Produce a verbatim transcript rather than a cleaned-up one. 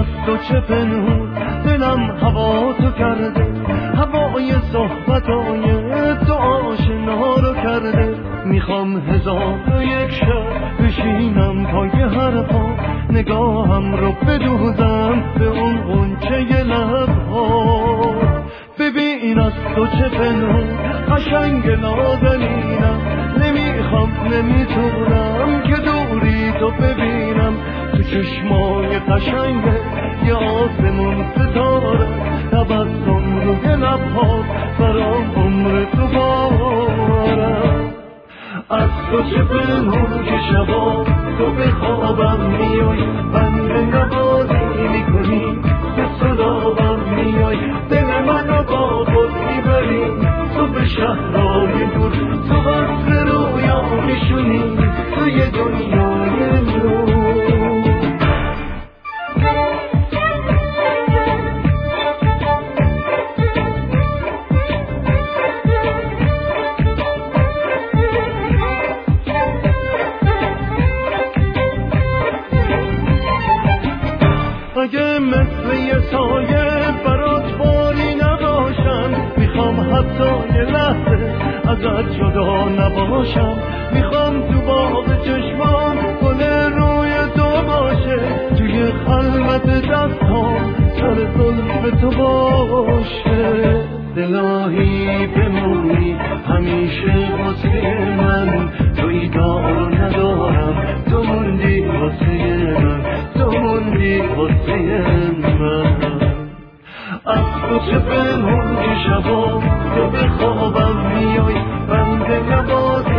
از تو چه پنهون، دلم هوا تو کرده، هوای صحبتای تو آشنا رو کرده. میخوام هزار و یک شب بشینم پای حرفا، نگاهم رو بدوزم به اون غنچه لبها. ببین از تو چه پنهون، قشنگ نازنینم، نمیخوام نمیتونم که دوری تو ببینم. تو چشمای قشنگه یه آسمون ستاره، تبسم روی لبها برام عمر تو بارم. از تو چه پنهون که شبا تو به خوابم میای، بنده نوازی میکنی به صدابم میای، دل منو با خود میبری تو به شهرهای دور، تو وصل رویا میشونی توی دنیای نور. اگه مثل یه سایه برات باری نباشم، میخوام حتی یه لحظه ازت جدا نباشم. میخوام تو باغ چشمام گل روی تو باشه، توی خلوت دستام سر زلف تو باشه. دلاهی بمونی همیشه واسه من، توی دار ندارم، تو موندی واسه من، تو موندی واسه من. از تو چه پنهون که شبا تو به خوابم میای، بنده نبازی